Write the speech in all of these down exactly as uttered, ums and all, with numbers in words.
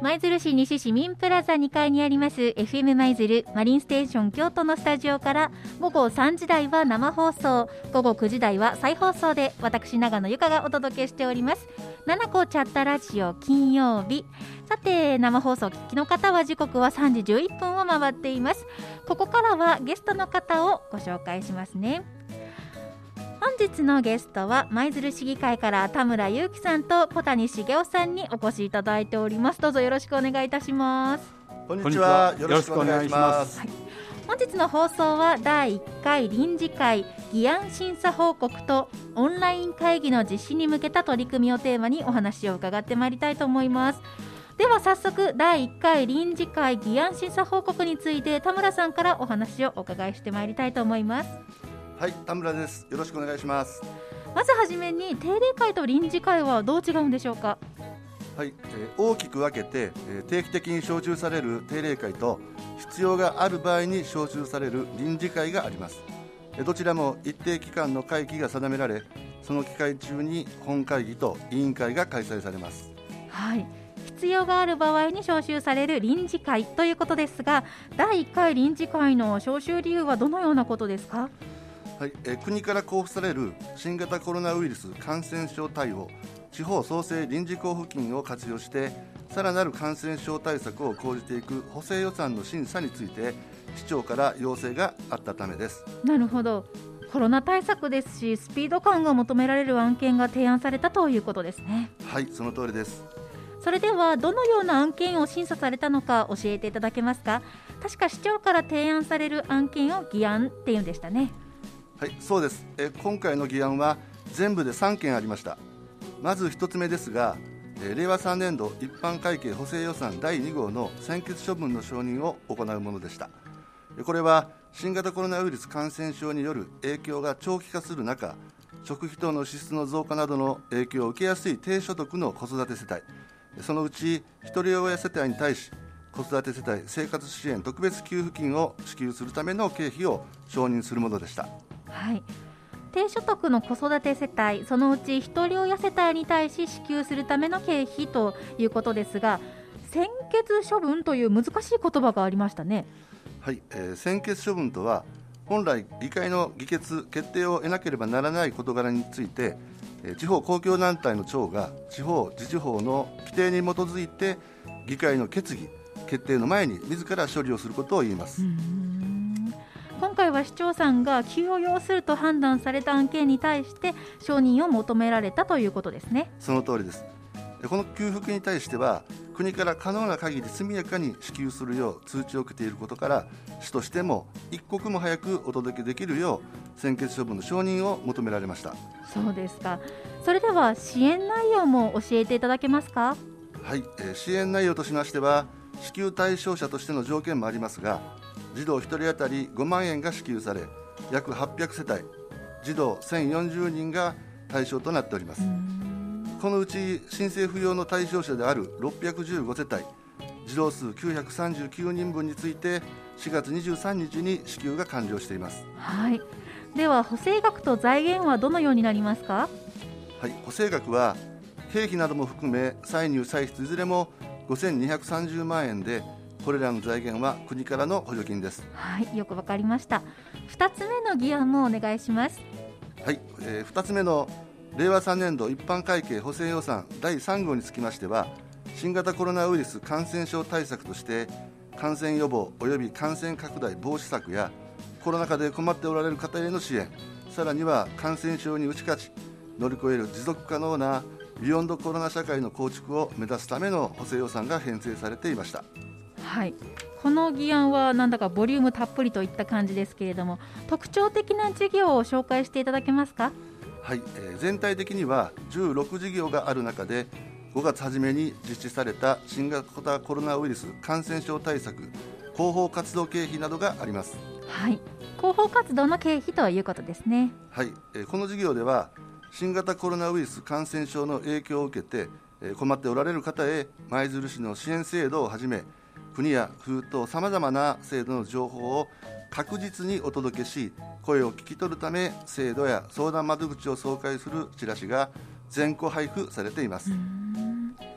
舞鶴市西市民プラザにかいにあります エフエム 舞鶴マリンステーション京都のスタジオからごごさんじ台は生放送、ごごくじ台は再放送で私長野由香がお届けしております。ななこチャッタラジオ金曜日。さて生放送聞きの方は時刻はさんじじゅういっぷんを回っています。ここからはゲストの方をご紹介しますね。本日のゲストは舞鶴市議会から田村祐樹さんと小谷茂雄さんにお越しいただいております。どうぞよろしくお願いいたします。 こんにちは、よろしくお願いします。 はい、本日の放送はだいいっかい臨時会議案審査報告とオンライン会議の実施に向けた取り組みをテーマにお話を伺ってまいりたいと思います。では早速だいいっかい臨時会議案審査報告について田村さんからお話をお伺いしてまいりたいと思います。 はい、田村です。よろしくお願いします。 まずはじめに定例会と臨時会はどう違うんでしょうか。 はい、えー、大きく分けて、えー、定期的に招集される定例会と必要がある場合に招集される臨時会があります。えー、どちらも一定期間の会期が定められ、その期間中に本会議と委員会が開催されます。 はい、必要がある場合に招集される臨時会ということですが、だいいっかい臨時会の招集理由はどのようなことですか。 はい、えー、国から交付される新型コロナウイルス感染症対応地方創生臨時交付金を活用してさらなる感染症対策を講じていく補正予算の審査について市長から要請があったためです。 なるほど、コロナ対策ですしスピード感が求められる案件が提案されたということですね。 はい、その通りです。 それではどのような案件を審査されたのか教えていただけますか。確か市長から提案される案件を議案っていうんでしたね。 はい、そうです。え今回の議案は全部でさんけんありました。まずひとつめですが、え令和さんねん度一般会計補正予算だいに号の専決処分の承認を行うものでした。これは新型コロナウイルス感染症による影響が長期化する中、食費等の支出の増加などの影響を受けやすい低所得の子育て世帯、そのうちひとり親世帯に対し子育て世帯生活支援特別給付金を支給するための経費を承認するものでした。 はい、低所得の子育て世帯、そのうちひとり親世帯に対し支給するための経費ということですが、専決処分という難しい言葉がありましたね。 はい、えー、専決処分とは本来議会の議決決定を得なければならない事柄について、えー、地方公共団体の長が地方自治法の規定に基づいて議会の決議決定の前に自ら処理をすることを言います。 うーん、今回は市長さんが給与を要すると判断された案件に対して承認を求められたということですね。 その通りです。この給付金に対しては国から可能な限り速やかに支給するよう通知を受けていることから、市としても一刻も早くお届けできるよう専決処分の承認を求められました。 そうですか。それでは支援内容も教えていただけますか。 はい、えー、支援内容としましては支給対象者としての条件もありますが、児童ひとり当たりごまんえんが支給され、約はっぴゃくせたい児童せんよんじゅうにんが対象となっております。このうち申請不要の対象者であるろっぴゃくじゅうごせたい児童数きゅうひゃくさんじゅうきゅうにんぶんについてしがつにじゅうさんにちに支給が完了しています。 はい、では補正額と財源はどのようになりますか。 はい、補正額は経費なども含め歳入歳出いずれもごせんにひゃくさんじゅうまんえんで、これらの財源は国からの補助金です。 はい、よくわかりました。ふたつめの議案もお願いします。 はい、えー、ふたつめの令和さんねん度一般会計補正予算だいさん号につきましては、新型コロナウイルス感染症対策として感染予防及び感染拡大防止策やコロナ禍で困っておられる方への支援、さらには感染症に打ち勝ち乗り越える持続可能なビヨンドコロナ社会の構築を目指すための補正予算が編成されていました。 はい、この議案はなんだかボリュームたっぷりといった感じですけれども、特徴的な事業を紹介していただけますか。 はい、えー、全体的にはじゅうろく事業がある中でごがつ初めに実施された新型コロナウイルス感染症対策広報活動経費などがあります。 はい、広報活動の経費ということですね。 はい、えー、この事業では新型コロナウイルス感染症の影響を受けて、えー、困っておられる方へ舞鶴市の支援制度をはじめ国や府等さまざまな制度の情報を確実にお届けし、声を聞き取るため制度や相談窓口を紹介するチラシが全個配布されています。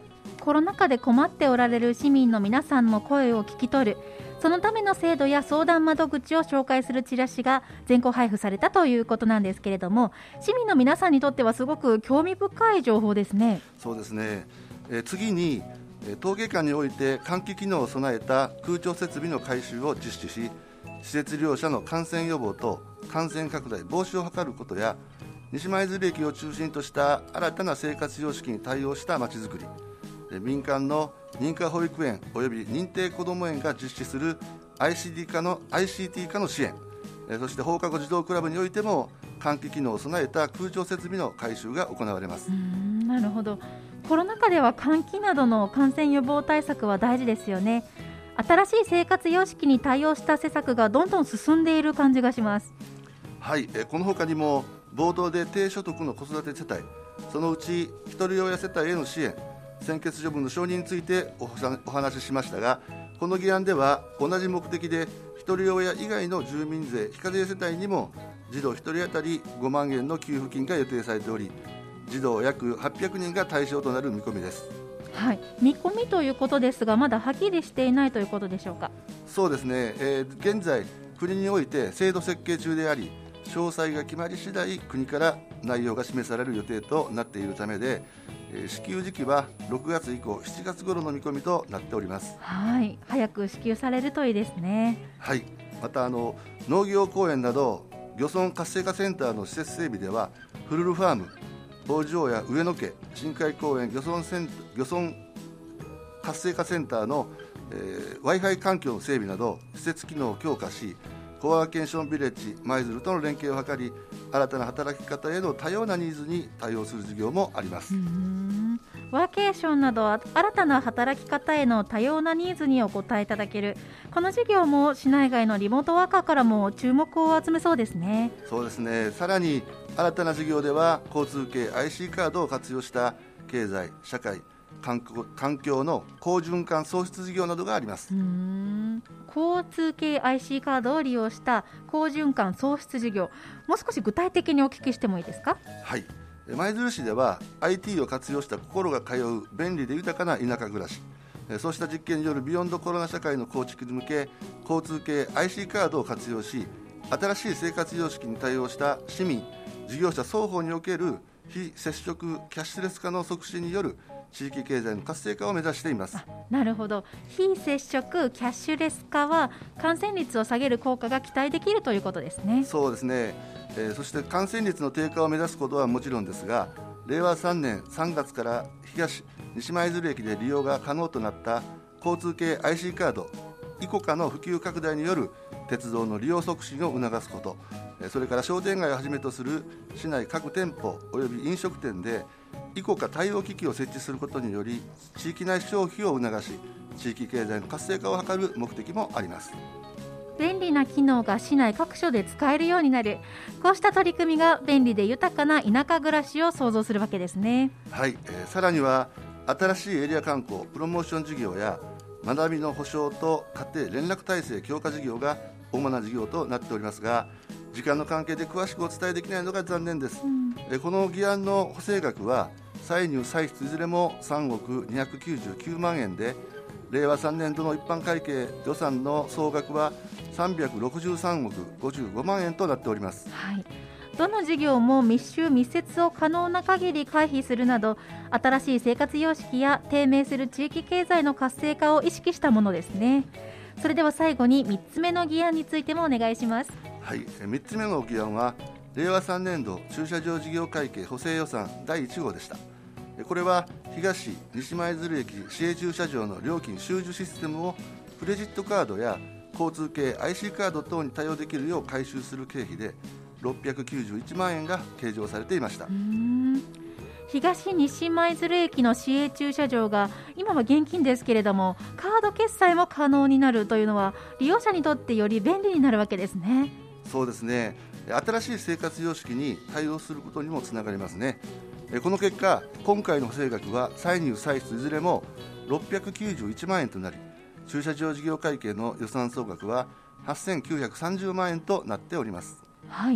コロナ禍で困っておられる市民の皆さんの声を聞き取る、そのための制度や相談窓口を紹介するチラシが全校配布されたということなんですけれども、市民の皆さんにとってはすごく興味深い情報ですね。 そうですね、えー、次に陶芸館において換気機能を備えた空調設備の改修を実施し、施設利用者の感染予防と感染拡大防止を図ることや、西舞鶴駅を中心とした新たな生活様式に対応したまちづくり、民間の認可保育園および認定こども園が実施する アイシーティー 化の アイシーティー 化の支援、そして放課後児童クラブにおいても換気機能を備えた空調設備の改修が行われます。 うーん、なるほど。コロナ禍では換気などの感染予防対策は大事ですよね。新しい生活様式に対応した施策がどんどん進んでいる感じがします。 はい、この他にも冒頭で低所得の子育て世帯、そのうちひとり親世帯への支援、専決処分の承認について お, お話ししましたが、この議案では同じ目的でひとり親以外の住民税非課税世帯にも児童ひとり当たりごまんえんの給付金が予定されており、児童約はっぴゃくにんが対象となる見込みです。 はい、見込みということですが、まだはっきりしていないということでしょうか。 そうですね、えー、現在国において制度設計中であり、詳細が決まり次第国から内容が示される予定となっているためで、えー、支給時期はろくがつ以降しちがつ頃の見込みとなっております。 はい、早く支給されるといいですね。 はい、またあの農業公園など漁村活性化センターの施設整備では、フルルファーム、北条や上野家深海公園漁村セン漁村活性化センターの、えー、Wi-Fi 環境の整備など施設機能を強化し、コワーケーションビレッジ舞鶴との連携を図り、新たな働き方への多様なニーズに対応する事業もあります。 うーん、ワーケーションなど新たな働き方への多様なニーズにお応えいただけるこの事業も市内外のリモートワーカーからも注目を集めそうですね。 そうですね、さらに新たな事業では交通系 アイシー カードを活用した経済社会環境の好循環創出事業などがあります。 うーん、交通系 アイシー カードを利用した好循環創出事業、もう少し具体的にお聞きしてもいいですか。 はい、舞鶴市では アイティー を活用した心が通う便利で豊かな田舎暮らし、そうした実験によるビヨンドコロナ社会の構築に向け、交通系 アイシー カードを活用し、新しい生活様式に対応した市民事業者双方における非接触キャッシュレス化の促進による地域経済の活性化を目指しています。 なるほど、非接触キャッシュレス化は感染率を下げる効果が期待できるということですね。 そうですね、えー、そして感染率の低下を目指すことはもちろんですが、れいわさんねんさんがつから東西舞鶴駅で利用が可能となった交通系 アイシー カードイコカの普及拡大による鉄道の利用促進を促すこと、それから商店街をはじめとする市内各店舗および飲食店でイコカ対応機器を設置することにより、地域内消費を促し、地域経済の活性化を図る目的もあります。 便利な機能が市内各所で使えるようになる、こうした取り組みが便利で豊かな田舎暮らしを創造するわけですね。 はい、えー、さらには新しいエリア観光プロモーション事業や学びの保障と家庭連絡体制強化事業が主な事業となっておりますが、時間の関係で詳しくお伝えできないのが残念です、うん、えこの議案の補正額は歳入歳出いずれもさんおくにひゃくきゅうじゅうきゅうまんえんで、れいわさんねん度の一般会計予算の総額はさんびゃくろくじゅうさんおくごじゅうごまんえんとなっております。 はい、どの事業も密集密接を可能な限り回避するなど、新しい生活様式や低迷する地域経済の活性化を意識したものですね。それでは最後にみっつめの議案についてもお願いします。 はい、みっつめの議案はれいわさんねん度駐車場事業会計補正予算だいいちごうでした。これは東西舞鶴駅市営駐車場の料金収受システムをクレジットカードや交通系 アイシー カード等に対応できるよう回収する経費でろっぴゃくきゅうじゅういちまんえんが計上されていました。 うーん、東西舞鶴駅の市営駐車場が今は現金ですけれどもカード決済も可能になるというのは利用者にとってより便利になるわけですね。 そうですね、新しい生活様式に対応することにもつながりますね。この結果、今回の補正額は歳入歳出いずれもろっぴゃくきゅうじゅういちまんえんとなり、駐車場事業会計の予算総額ははっせんきゅうひゃくさんじゅうまんえんとなっております。 はい、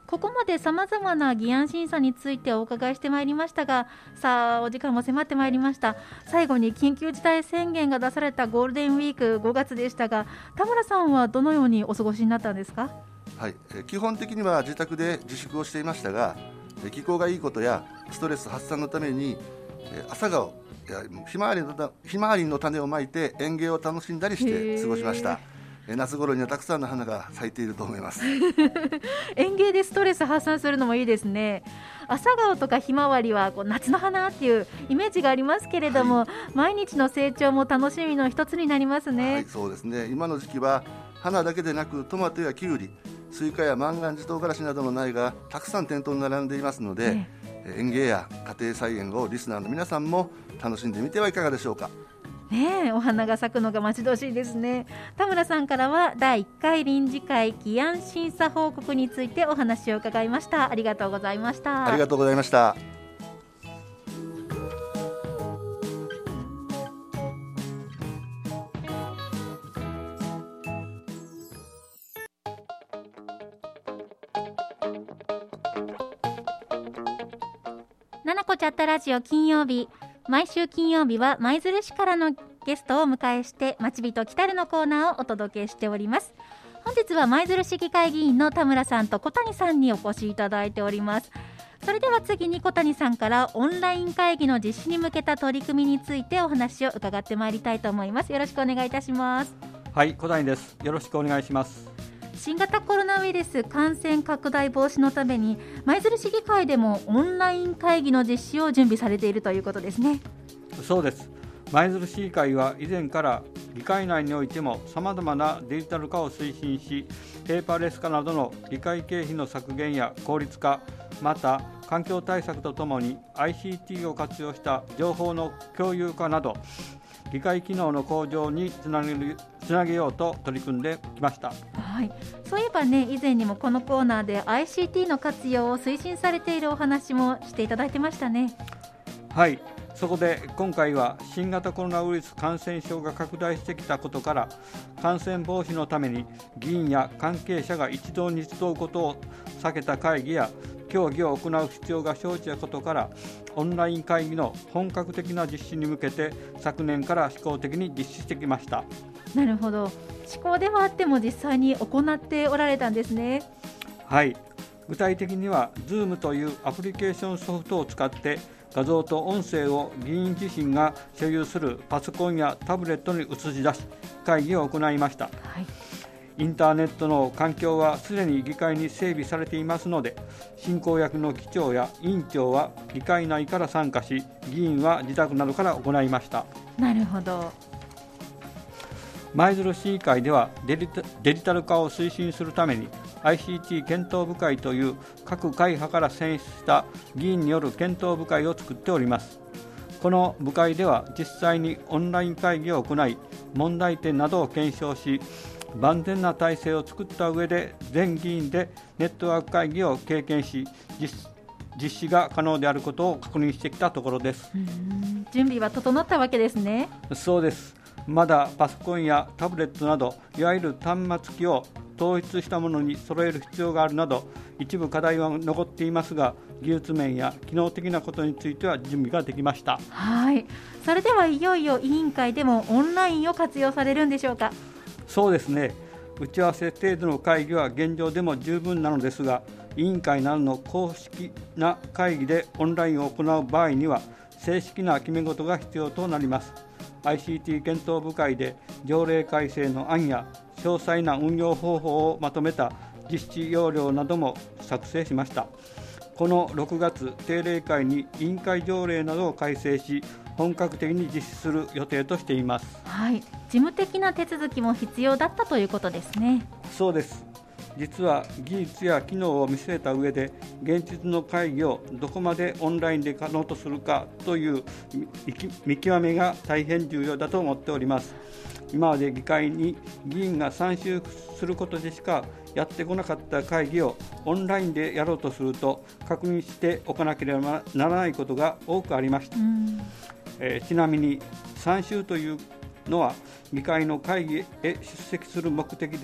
ここまでさまざまな議案審査についてお伺いしてまいりましたが、さあお時間も迫ってまいりました。最後に緊急事態宣言が出されたゴールデンウィークごがつでしたが、田村さんはどのようにお過ごしになったんですか？ はい、え基本的には自宅で自粛をしていましたが、え気候がいいことやストレス発散のためにえ朝顔やひまわりのひまわりの種をまいて園芸を楽しんだりして過ごしました。夏頃にはたくさんの花が咲いていると思います園芸でストレス発散するのもいいですね。朝顔とかひまわりはこう夏の花っていうイメージがありますけれども、はい、毎日の成長も楽しみの一つになりますね。 はい、そうですね。今の時期は花だけでなくトマトやキュウリ、スイカや万願寺唐辛子などの苗がたくさん店頭に並んでいますので、ね、園芸や家庭菜園をリスナーの皆さんも楽しんでみてはいかがでしょうか。 ねえ、お花が咲くのが待ち遠しいですね。田村さんからはだいいっかい臨時会議案審査報告についてお話を伺いました。ありがとうございました。 ありがとうございました。 ななこチャットラジオ金曜日、毎週金曜日は舞鶴市からのゲストをお迎えしてまちびと来たるのコーナーをお届けしております。本日は舞鶴市議会議員の田村さんと小谷さんにお越しいただいております。それでは次に小谷さんからオンライン会議の実施に向けた取り組みについてお話を伺ってまいりたいと思います。よろしくお願いいたします。 はい、小谷です。よろしくお願いします。 新型コロナウイルス感染拡大防止のために舞鶴市議会でもオンライン会議の実施を準備されているということですね。 そうです。舞鶴市議会は以前から議会内においてもさまざまなデジタル化を推進し、ペーパーレス化などの議会経費の削減や効率化、また環境対策とともに アイシーティー を活用した情報の共有化など議会機能の向上につなげる、つなげようと取り組んできました。 はい、そういえばね、以前にもこのコーナーで アイシーティー の活用を推進されているお話もしていただいてましたね。 はい、そこで今回は新型コロナウイルス感染症が拡大してきたことから、感染防止のために議員や関係者が一堂に集うことを避けた会議や協議を行う必要が生じたことから、オンライン会議の本格的な実施に向けて昨年から試行的に実施してきました。 なるほど。試行ではあっても実際に行っておられたんですね。 はい、具体的には Zoom というアプリケーションソフトを使って画像と音声を議員自身が所有するパソコンやタブレットに映し出し会議を行いました。はい、インターネットの環境はすでに議会に整備されていますので、進行役の議長や委員長は議会内から参加し、議員は自宅などから行いました。 なるほど。 舞鶴市議会ではデジタ、デジタル化を推進するために アイシーティー 検討部会という各会派から選出した議員による検討部会を作っております。この部会では実際にオンライン会議を行い、問題点などを検証し、万全な体制を作った上で全議員でネットワーク会議を経験し、 実, 実施が可能であることを確認してきたところです。 うーん、準備は整ったわけですね。 そうです。まだパソコンやタブレットなどいわゆる端末機を統一したものに揃える必要があるなど、一部課題は残っていますが、技術面や機能的なことについては準備ができました。 はい、それではいよいよ委員会でもオンラインを活用されるんでしょうか。 そうですね。打ち合わせ程度の会議は現状でも十分なのですが、委員会などの公式な会議でオンラインを行う場合には正式な決め事が必要となります。アイシーティー 検討部会で条例改正の案や詳細な運用方法をまとめた実施要領なども作成しました。このろくがつ定例会に委員会条例などを改正し、本格的に実施する予定としています。 はい、事務的な手続きも必要だったということですね。 そうです。実は技術や機能を見据えた上で、現実の会議をどこまでオンラインで可能とするかという見極めが大変重要だと思っております。今まで議会に議員が参集することでしかやってこなかった会議をオンラインでやろうとすると、確認しておかなければならないことが多くありました。えー、ちなみに参集というのは議会の会議へ出席する目的で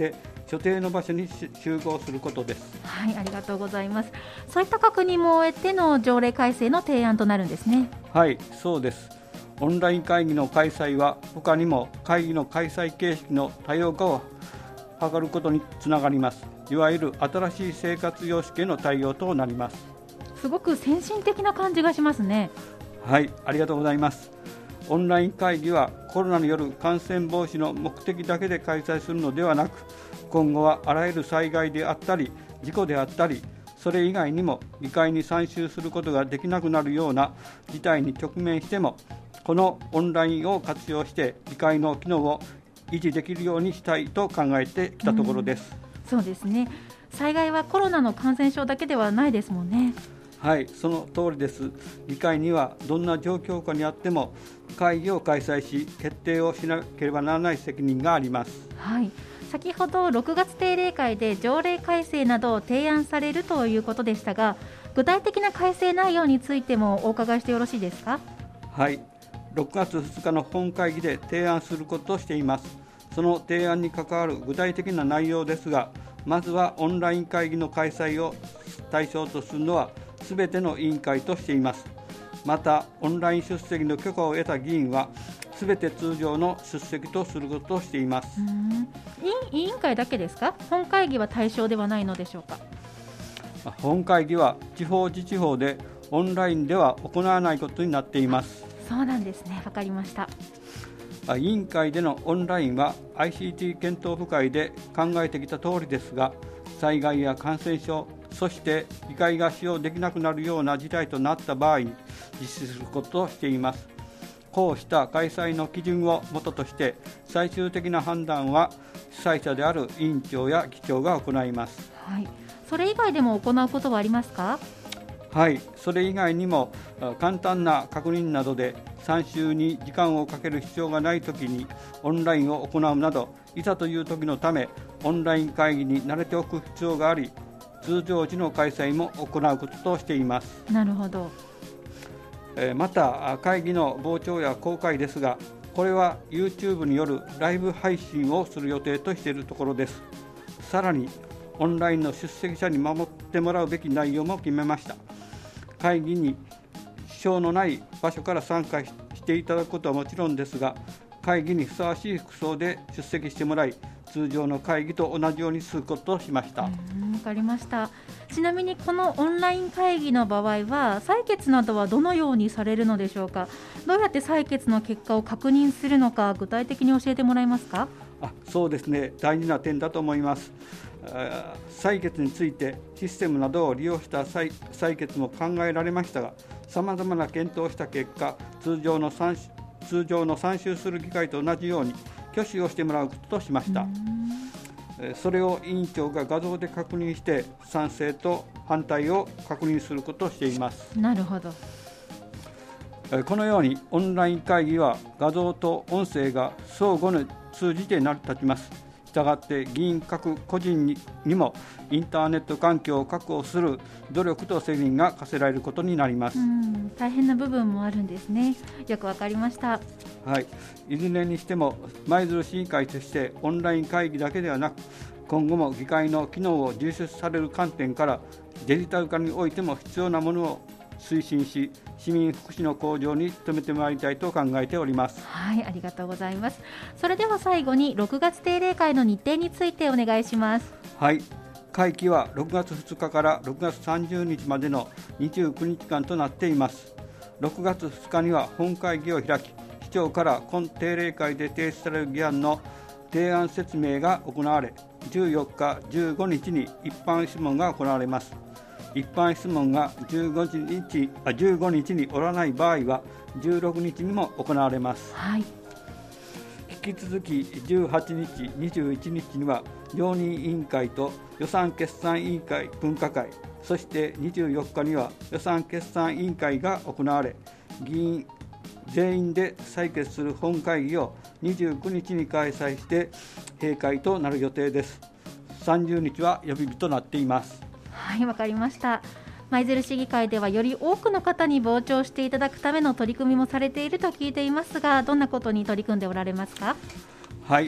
所定の場所に集合することです。 はい、ありがとうございます。そういった確認も終えての条例改正の提案となるんですね。 はい、そうです。オンライン会議の開催は他にも会議の開催形式の多様化を図ることにつながります。いわゆる新しい生活様式への対応となります。 すごく先進的な感じがしますね。 はい、ありがとうございます。オンライン会議はコロナによる感染防止の目的だけで開催するのではなく、今後はあらゆる災害であったり事故であったり、それ以外にも議会に参集することができなくなるような事態に直面しても、このオンラインを活用して議会の機能を維持できるようにしたいと考えてきたところです。 うん、そうですね。災害はコロナの感染症だけではないですもんね。 はい、その通りです。議会にはどんな状況下にあっても会議を開催し決定をしなければならない責任があります。 はい、先ほどろくがつ定例会で条例改正などを提案されるということでしたが、具体的な改正内容についてもお伺いしてよろしいですか。 はい、ろくがつふつかの本会議で提案することとしています。その提案に関わる具体的な内容ですが、まずはオンライン会議の開催を対象とするのはすべての委員会としています。またオンライン出席の許可を得た議員はすべて通常の出席とすることとしています。 うーん、委員会だけですか。本会議は対象ではないのでしょうか。 本会議は地方自治法でオンラインでは行わないことになっています。 そうなんですね。わかりました。 委員会でのオンラインは アイシーティー 検討部会で考えてきた通りですが、災害や感染症、そして議会が使用できなくなるような事態となった場合に実施することとしています。こうした開催の基準をもととして最終的な判断は主催者である委員長や議長が行います。 はい、それ以外でも行うことはありますか。 はい、それ以外にも簡単な確認などで参集に時間をかける必要がないときにオンラインを行うなど、いざというときのためオンライン会議に慣れておく必要があり、通常時の開催も行うこととしています。 なるほど。 また会議の傍聴や公開ですが、これは YouTube によるライブ配信をする予定としているところです。さらにオンラインの出席者に守ってもらうべき内容も決めました。会議に支障のない場所から参加していただくことはもちろんですが、会議にふさわしい服装で出席してもらい、通常の会議と同じようにすることとしました。わかりました。ちなみにこのオンライン会議の場合は採決などはどのようにされるのでしょうか。どうやって採決の結果を確認するのか、具体的に教えてもらえますか。 あ、そうですね、大事な点だと思います。採決についてシステムなどを利用した採、採決も考えられましたが、さまざまな検討をした結果、通常の参通常の参集する議会と同じように挙手をしてもらうこととしました。それを委員長が画像で確認して賛成と反対を確認することをしています。 なるほど。 このようにオンライン会議は画像と音声が相互に通じて成り立ちます。したがって議員各個人 に, にもインターネット環境を確保する努力と責任が課せられることになります。 うん、大変な部分もあるんですね。よくわかりました。 はい、いずれにしても舞鶴市議会としてオンライン会議だけではなく、今後も議会の機能を重視される観点からデジタル化においても必要なものを推進し、市民福祉の向上に努めてまいりたいと考えております。 はい、ありがとうございます。それでは最後にろくがつ定例会の日程についてお願いします。 はい、会期はろくがつふつかからろくがつさんじゅうにちまでのにじゅうくにちかんとなっています。ろくがつふつかには本会議を開き、市長から今定例会で提出される議案の提案説明が行われ、じゅうよっか、じゅうごにちに一般質問が行われます。一般質問がじゅうごにち、あ、じゅうごにちにおらない場合はじゅうろくにちにも行われます。 はい、 引き続きじゅうはちにち、にじゅういちにちには常任委員会と予算決算委員会分科会、そしてにじゅうよっかには予算決算委員会が行われ、議員全員で採決する本会議をにじゅうくにちに開催して閉会となる予定です。さんじゅうにちは予備日となっています。 はい、わかりました。舞鶴市議会ではより多くの方に傍聴していただくための取り組みもされていると聞いていますが、どんなことに取り組んでおられますか。 はい、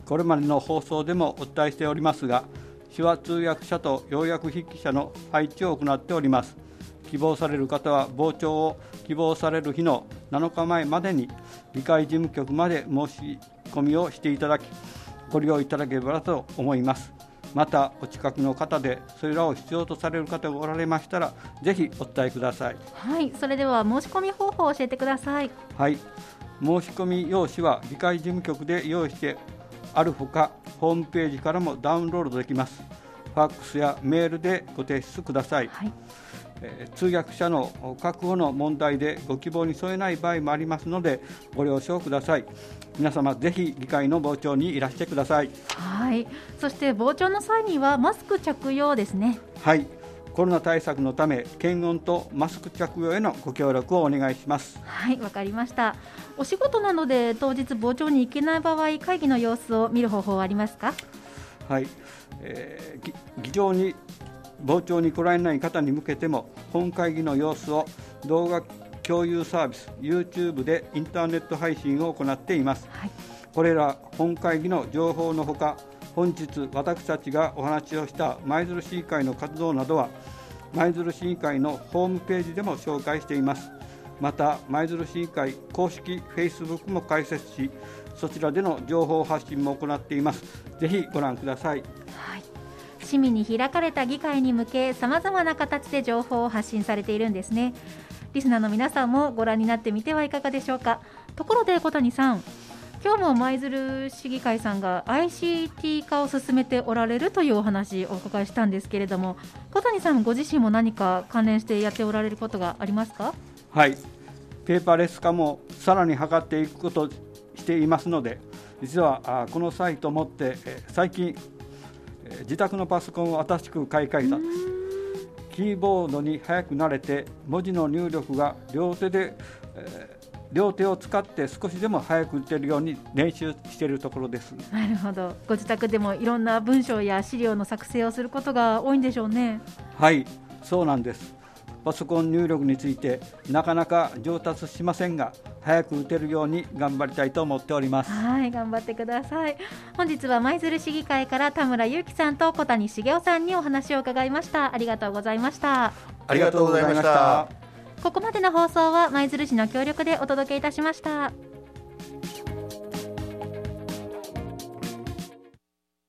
これまでの放送でもお伝えしておりますが、手話通訳者と要約筆記者の配置を行っております。希望される方は傍聴を希望される日のなのかまえまでに議会事務局まで申し込みをしていただき、ご利用いただければと思います。またお近くの方でそれらを必要とされる方がおられましたら、ぜひお伝えください。 はい、それでは申し込み方法を教えてください。 はい、申し込み用紙は議会事務局で用意してあるほか、ホームページからもダウンロードできます。ファックスやメールでご提出ください。はい、えー、通訳者の確保の問題でご希望に添えない場合もありますので、ご了承ください。皆様ぜひ議会の傍聴にいらしてください。 はい、そして傍聴の際にはマスク着用ですね。 はい、コロナ対策のため検温とマスク着用へのご協力をお願いします。 はい、わかりました。お仕事なので当日傍聴に行けない場合、会議の様子を見る方法はありますか？ はい、えー、議場に傍聴に来られない方に向けても、本会議の様子を動画共有サービス YouTube でインターネット配信を行っています。はい、これら本会議の情報のほか、本日私たちがお話をした舞鶴市議会の活動などは舞鶴市議会のホームページでも紹介しています。また舞鶴市議会公式 Facebook も開設し、そちらでの情報発信も行っています。ぜひご覧ください。 はい、市民に開かれた議会に向け、さまざまな形で情報を発信されているんですね。リスナーの皆さんもご覧になってみてはいかがでしょうか。ところで小谷さん、今日も舞鶴市議会さんが アイシーティー 化を進めておられるというお話をお伺いしたんですけれども、小谷さんご自身も何か関連してやっておられることがありますか？ はい、ペーパーレス化もさらに図っていくことをしていますので、実はこの際と思って最近自宅のパソコンを新しく買い替えた。キーボードに早く慣れて文字の入力が両手で、えー、両手を使って少しでも早く打てるように練習しているところです。 なるほど。ご自宅でもいろんな文章や資料の作成をすることが多いんでしょうね。 はい、そうなんです。パソコン入力についてなかなか上達しませんが、早く打てるように頑張りたいと思っております。 はい、頑張ってください。本日は舞鶴市議会から田村祐樹さんと小谷茂雄さんにお話を伺いました。ありがとうございました。 ありがとうございました。 ここまでの放送は舞鶴市の協力でお届けいたしました。